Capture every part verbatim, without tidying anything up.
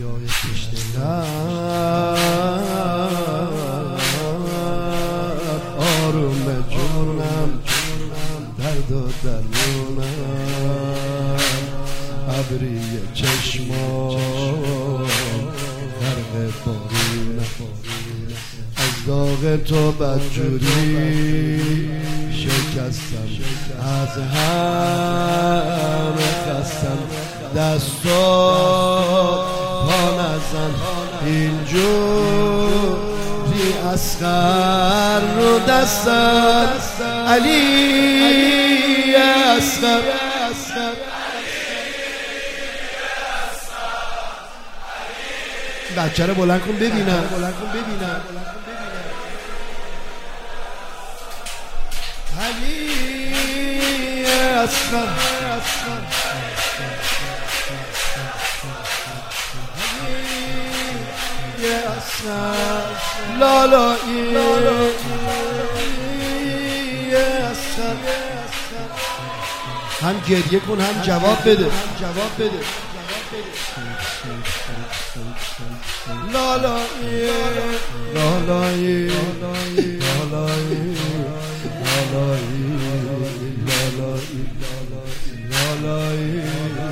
دریای کشته لب آروم جونم درد و درمونم ابری چشمام غرق بارونم از داغ تو بدجوری شکستم از هم خستم دست و پا نزن اینجوری اصغر رو دستت علی اصغر بچه رو بلند کن ببینم علی اصغر لالایی هم گریه کن هم جواب بده لالایی لالایی لالایی لالایی لالایی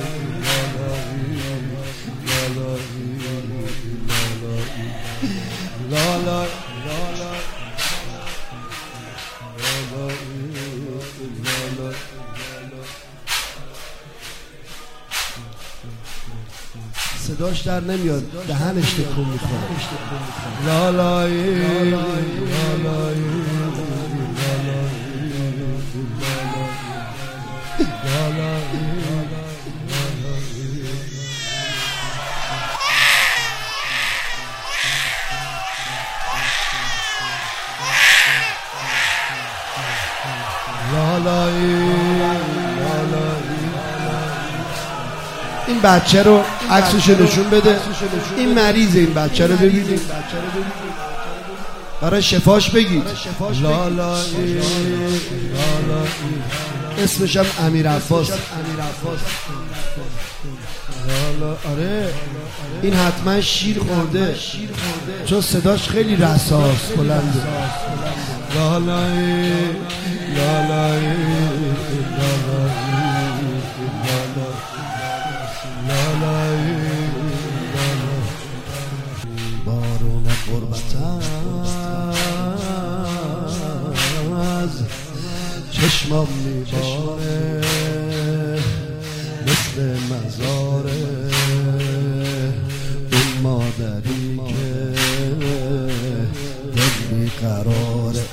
صداش در نمیاد دهنش تکون میکنه لالایی لالایی این بچه رو عکسش نشون بده این مریضه این بچه رو ببینید برای شفاش بگید لالایی اسمش هم امیر عباس آره این حتما شیر خورده چون صداش خیلی رساست بلنده لالایی لالایی بارون غربت از چشمام میباره مثل مزاره اون مادری که دل بیقراره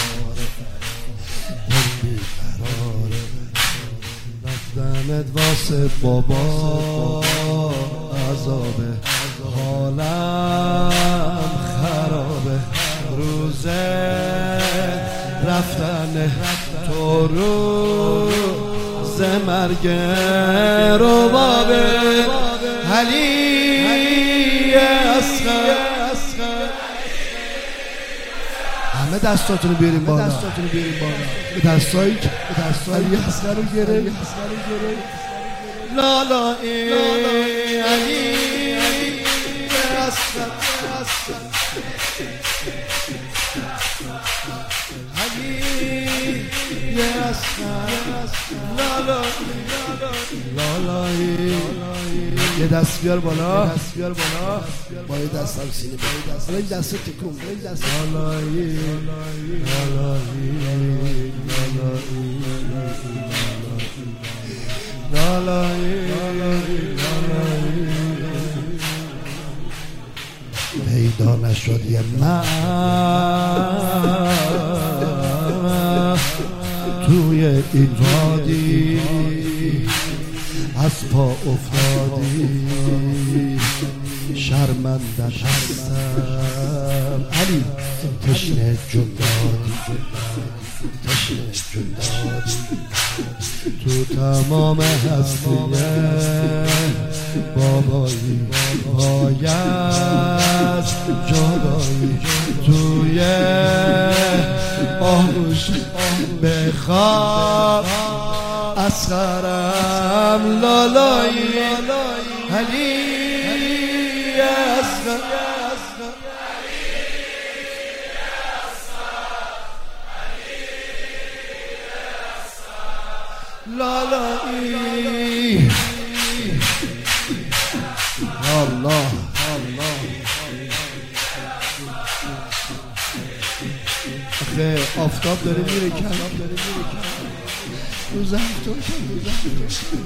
دل بیقراره رفتنت واسه بابا عذابه حالم خرابه روزه رفتن تو روز مرگ رو بابه علی اصغر همه دستاتونو بیاریم بالا به دستایی که علی اصغر رو گره لالایی علی اصغر علی لالایی یه دست بیار بالا با یه دست هم سینه با یه دست تکون لالایی پیدا نشد یه من توی این وادی از پا افتادی شرمنده هستم علی تشنه جون دادی تشنه جون دادی تو تمام هستیه بابایی باید جدایی توی آغوش بخواب اصغرم لالایی علی لالایی الله الله آخه آفتاب داره میره کلام داره میره کلام روز هفتم روز هفتم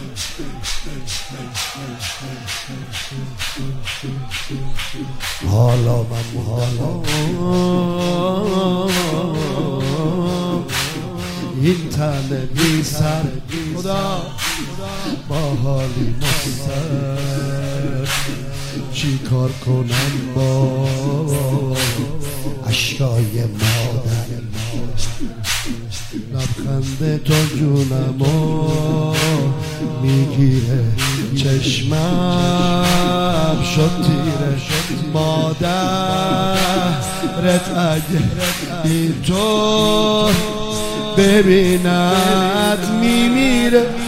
حالا من حالا این تنه بی سر خدا با حالی مستر چی کار کنم با اشکای مادر لبخند تو جونمو میگیره چشمم شد تیره مادرت اگه اینطور ببیند میمیره